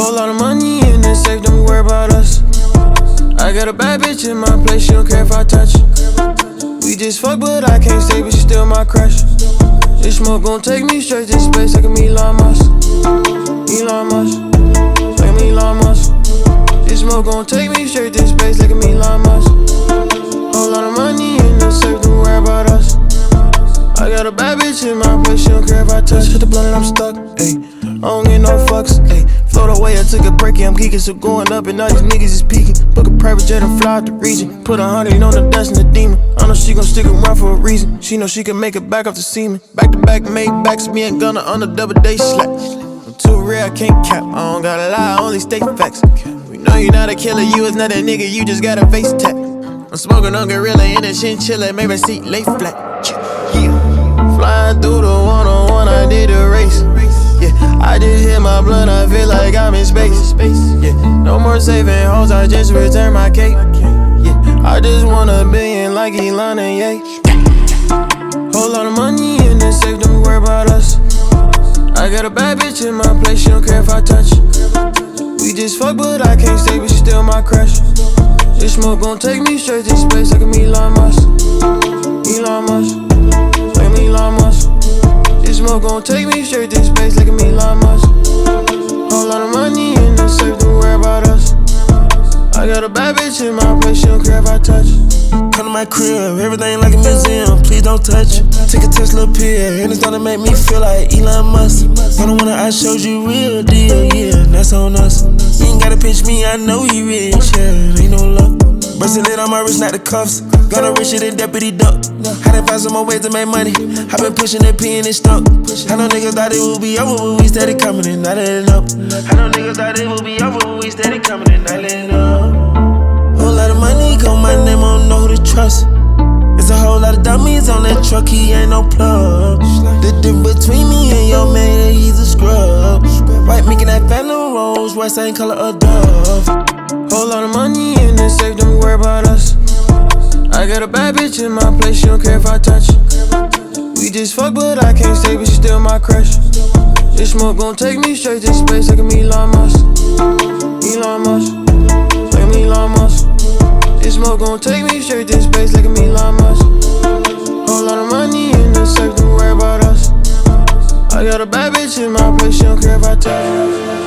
Whole lot of money in the safe, don't worry about us. I got a bad bitch in my place, she don't care if I touch. We just fuck, but I can't stay, but she still my crush. This smoke gon' take me straight to space like a Elon Musk. Elon Musk, like a Elon Musk. This smoke gon' take me straight to space like a Elon Musk. Whole lot of money in the safe, don't worry about us. I got a bad bitch in my place, she don't care if I touch. Hit the blunt and I'm stuck, ayy. I don't get no fucks, ayy. Float away, I took a break, yeah, I'm geeking, so going up and all these niggas is peeking. Book a private jet and fly out the region. Put 100 on the dust and the demon. I know she gon' stick around for a reason. She know she can make it back off the semen. Back to back, made backs, me and Gunna on the double day slap. I'm too real, I can't cap. I don't gotta lie, I only state facts. We know you not a killer, you is not a nigga, you just got a face tap. I'm smoking on gorilla in a chinchilla, maybe seat lay flat. Yeah. Flying through the one-on-one, I did a race. Yeah, I just hit my blunt, I feel like I'm in space. Yeah, no more saving hoes, I just return my cake. Yeah, I just want $1 billion like Elon and Ye. Whole lot of money in the safe, don't worry about us. I got a bad bitch in my place, she don't care if I touch. We just fuck, but I can't stay, but she still my crush. This smoke gon' take me straight to space like a Elon Musk. Elon Musk, like a Elon Musk. This smoke gon' take me straight to space like a Elon Musk. Whole lot of money in the safe, don't worry about us. I got a bad bitch in my place, she don't care if I touch. Come to my crib, everything like a museum, please don't touch it. Take a Tesla pill, and it's gonna make me feel like Elon Musk. But the one that I showed you real deal, yeah, that's on us. You ain't gotta pinch me, I know you rich, yeah, ain't no luck. Bracelet on my wrist, not the cuffs. Gonna richer than Deputy Duck. Had to find some more ways to make money. I been pushing that P and it stuck. I know niggas thought it would be over, but we steady coming and not letting up. I know niggas thought it would be over, but we steady coming and not letting up. Whole lot of money, call my name, I don't know who to trust. There's a whole lot of dummies on that truck, he ain't no plug. The difference between me and your man, he's a scrub. White making that Phantom Rolls, white same color of Dove. Whole lot of money in the safe, don't worry about us. I got a bad bitch in my place, she don't care if I touch. We just fuck, but I can't stay, but she still my crush. This smoke gon' take me straight to space like a Elon Musk. Elon Musk, like a Elon Musk. This smoke gon' take me straight to space like a Elon Musk. Whole lot of money in the safe, don't worry about us. I got a bad bitch in my place, she don't care if I touch.